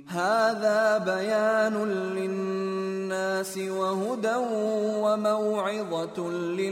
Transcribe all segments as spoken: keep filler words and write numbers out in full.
هذا بيان للناس وهدى وموعظة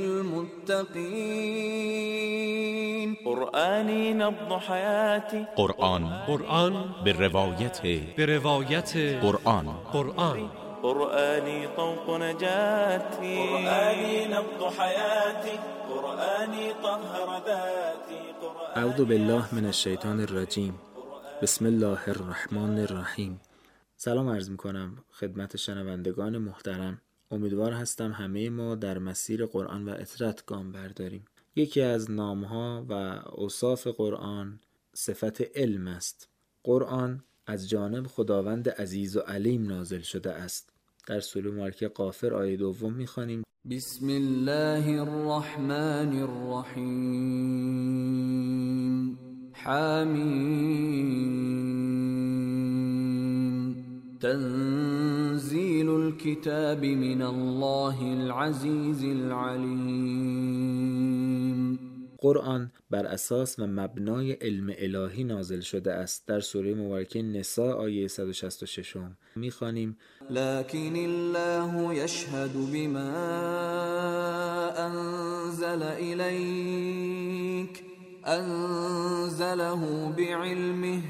للمتقين. قرآنی نبض حیاتی، قرآن قرآن به روایت به روایت قرآن قرآن قرآنی طوق نجاتی، قرآنی نبض حیاتی، قرآنی طهر ذاتی. اعوذ بالله من الشیطان الرجیم. بسم الله الرحمن الرحیم. سلام عرض میکنم خدمت شنوندگان محترم. امیدوار هستم همه ما در مسیر قرآن و اطرت گام برداریم. یکی از نامها و اوصاف قرآن صفت علم است. قرآن از جانب خداوند عزیز و علیم نازل شده است. در سوره مبارکه غافر آیه دوم میخوانیم: بسم الله الرحمن الرحیم. حمیم تنزیل الكتاب من الله العزیز العلیم. قرآن بر اساس و مبنای علم الهی نازل شده است. در سوره مبارکه نساء آیه صد و شصت و شش میخوانیم: لكن الله يشهد بما انزل إليك انزله بعلمه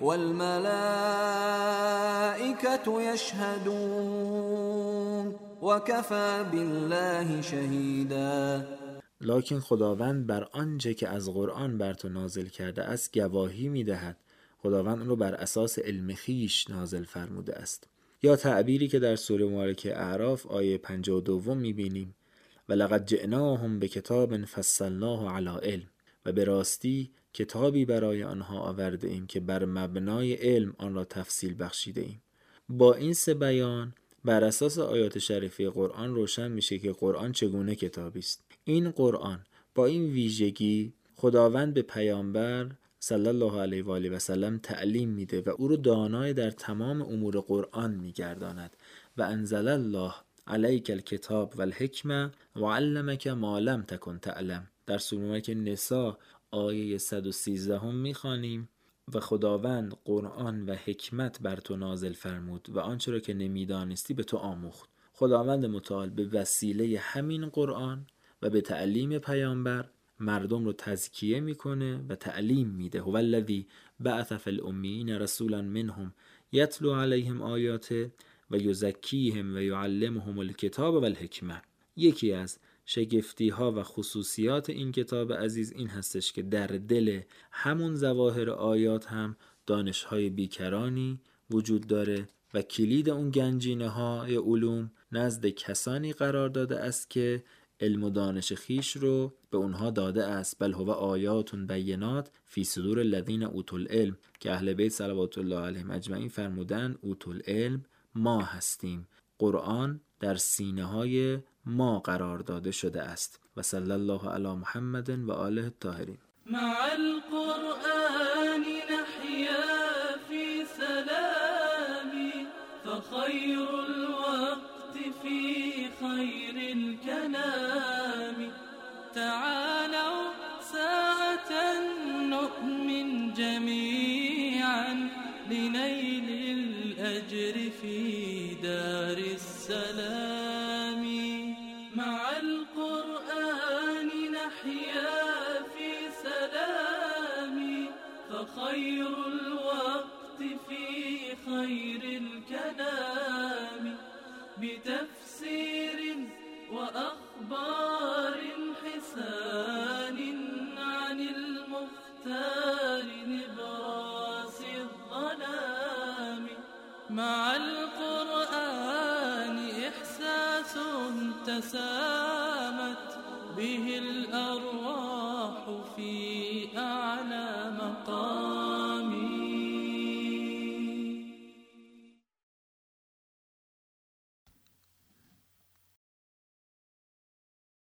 والملائكة يشهدون وكفى بالله شهيدا. لکن خداوند بر آنچه که از قرآن بر تو نازل کرده است گواهی می‌دهد. خداوند اون رو بر اساس علم خویش نازل فرموده است. یا تعبیری که در سوره مبارکه اعراف آیه پنجاه و دو می‌بینیم: ولقد جئناهم بکتاب فصلناه علی علم. و به راستی کتابی برای آنها آورده ایم که بر مبنای علم آن را تفصیل بخشیده ایم. با این سه بیان بر اساس آیات شریفه قرآن روشن میشه که قرآن چگونه کتابی است. این قرآن با این ویژگی خداوند به پیامبر صلی الله علیه و آله و سلم تعلیم میده و او رو دانای در تمام امور قرآن میگرداند. و انزل الله علیک الکتاب و الحکمه و علمک ما لم تکن تعلم. در سوره که نساء آیه صد و سیزده هم میخوانیم: و خداوند قرآن و حکمت بر تو نازل فرمود و آنچه را که نمیدانستی به تو آموخت. خداوند متعال به وسیله همین قرآن و به تعلیم پیامبر مردم رو تزکیه میکنه و تعلیم میده. هو الذی بعث فی الامیین رسولا منهم یتلو علیهم آیاته و یزکیهم و یعلمهم الکتاب و الحکمه. یکی از شگفتی ها و خصوصیات این کتاب عزیز این هستش که در دل همون ظواهر آیات هم دانش های بیکرانی وجود داره و کلید اون گنجینه های علوم نزد کسانی قرار داده است که علم و دانش خیش رو به اونها داده است. بل هو آیات بینات فی صدور الذین اوتوا العلم، که اهل بیت صلوات الله علیهم اجمعین فرمودن اوتوا العلم ما هستیم. قرآن در سینه های ما قرار داده شده است. و صلی الله علی محمد و آله الطاهرین. مع القرآن نحیا فی سلامی فخیر الوقت فی خیر الكلام. تعالوا ساعة نؤمن جميعا لنيل الأجر في دار السلام. مع القرآن نحيا في سلام فخير الوقت في خير الكلام. بتفسير وأخبار حسان عن المختار نبراس الظلام. مع القرآن إحساس تسامت به الأرواح في